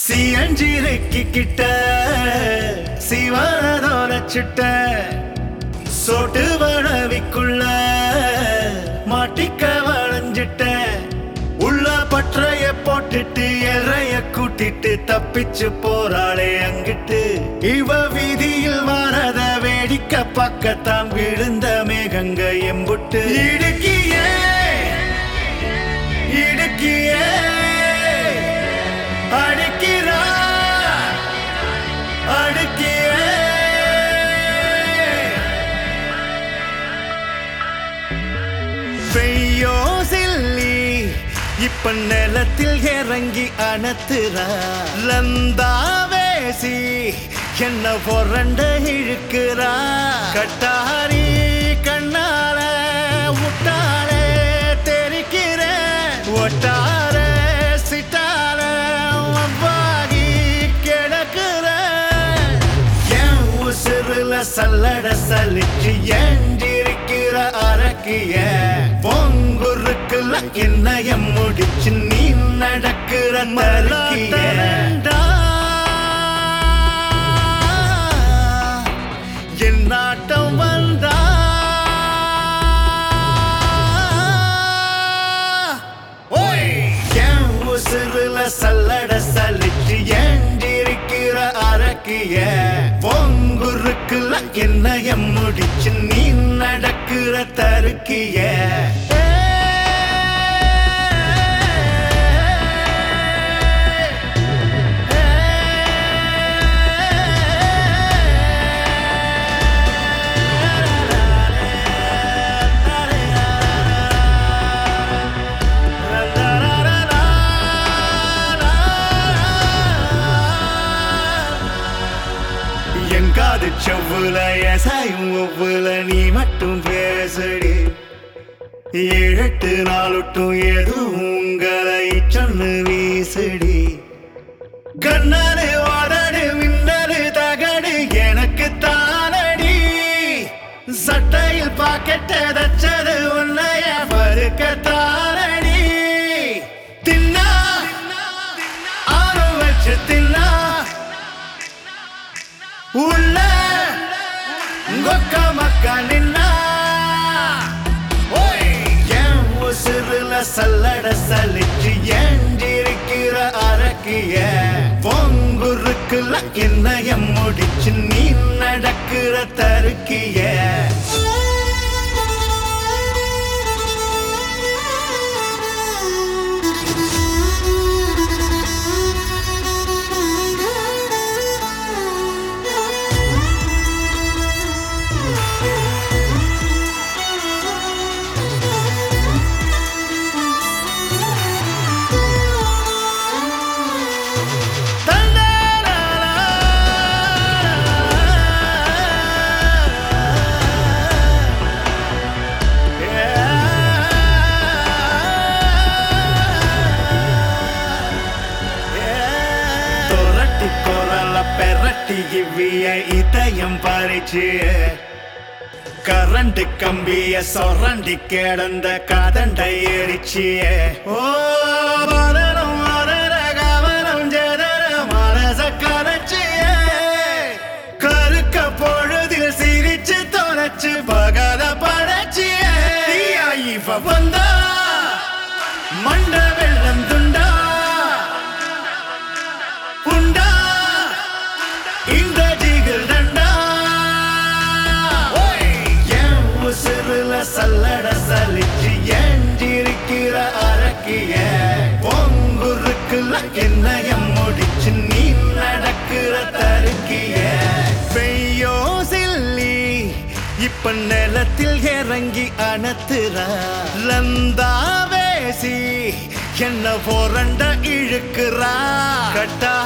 சியஞ்சிரைக்கு கிட்ட சிவனதோர சுட்ட சோட்டு வளவிக்குள்ள மாட்டிக்க வளைஞ்சிட்ட உள்ள பற்றைய போட்டுட்டு எறைய கூட்டிட்டு தப்பிச்சு போறாளே அங்கிட்டு இவ வீதியில் வாரத வேடிக்க பக்கத்தான் விழுந்த மேகங்க எம்புட்டு இடுக்கியே இடுக்கியே அடிக்கிறா அடிக்கியே பெய்யோ சில்லி இப்ப நிலத்தில் இறங்கி அணத்துறா லந்தாவேசி என்ன பொறண்ட இழுக்கிறா கட்டாரி கண்ணால முட்டாளே தெரிக்கிற ஒட்டார சிட்டால அவ்வாகி கிடக்குற என் உசுருல சல்லட சலிச்சு ஏண்டிருக்கிற அரக்கிய பொங்குருக்குல என்னைய முடிச்சு நீ நடக்கிற மறுக்கிய என் நாட்டம் வந்தா என் உசுருல சல்லட சலிச்சு ஏண்டிருக்கிற அரக்கிய பொங்குருக்குல என்னைய முடிச்சு நீ நடக்கிற தருக்கிய எங்காது செவ்வுல எசாயும் ஒவ்வொல நீ மட்டும் பேசடி 7-8 நாளுட்டும் எதுவும் உங்களை சொன்னு வீசடி கண்ணாடு வாடாடு மின்னடு தகடு எனக்கு தானடி சட்டையில் பாக்கெட்ட தச்சது உன்னைய பருக்க தானடி தின்னா ஆறு வச்சு தின்னா உள்ள கொக்க மக்கா நின்னா என் உசுருல சல்லட சலிச்சு ஏண்டிருக்கிற அரக்கிய பொங்குருக்குல என்னைய முடிச்சு நீ நடக்கிற தருக்கிய இதயம் பறிச்சு கரண்ட் கம்பிய சொரண்டி கிடந்த கதண்டை எரிச்சு ஓ வரணும் வரர கவனம் ஜெதர மனச கரைச்சு கருக்க பொழுதில் சிரிச்சு தொலைச்சு பகல படைச்சு இவ வந்தா மண்ட வெள்ளம் துண்டா புண்டா இந்த ஜிகில் தண்டா என் உசுருல சல்லட சலிச்சு ஏண்டிருக்கிற அரக்கிய பொங்குருக்குல என்னைய முடிச்சு நீ நடக்கிற தருக்கிய பெய்யோ சில்லி இப்ப நிலத்தில் இறங்கி அணத்துறா லந்தாவேசி என்ன பொறண்ட இழுக்கிறா கட்டா